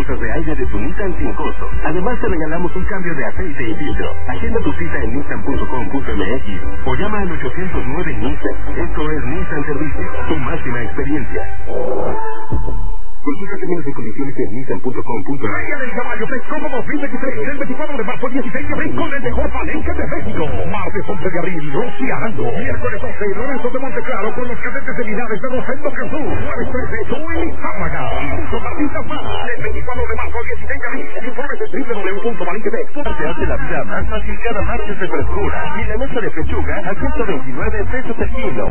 bolsas de aire de tu Nissan sin costo. Además te regalamos un cambio de aceite y filtro. Agenda tu cita en nissan.com.mx o llama al 809 Nissan. Esto es Nissan Servicio, tu máxima experiencia. Consulta términos y condiciones en nissan.com.mx. Traigan el caballo Texcoco 2023 el 24 de marzo al 16 de abril con el mejor palenque de México. Martes 11 de abril, Rosy Arango. Miércoles 12, Lorenzo de Monteclaro con los cadetes de Linares de Rosendo Cantú. Jueves 13, Joey Zárraga. Y muchos artistas más. El 24 de marzo al 16 de abril. Informes en www.palenquedex. Se hace la vida más fácil cada martes de frescura. Y la mesa de pechuga a 129 pesos el kilo.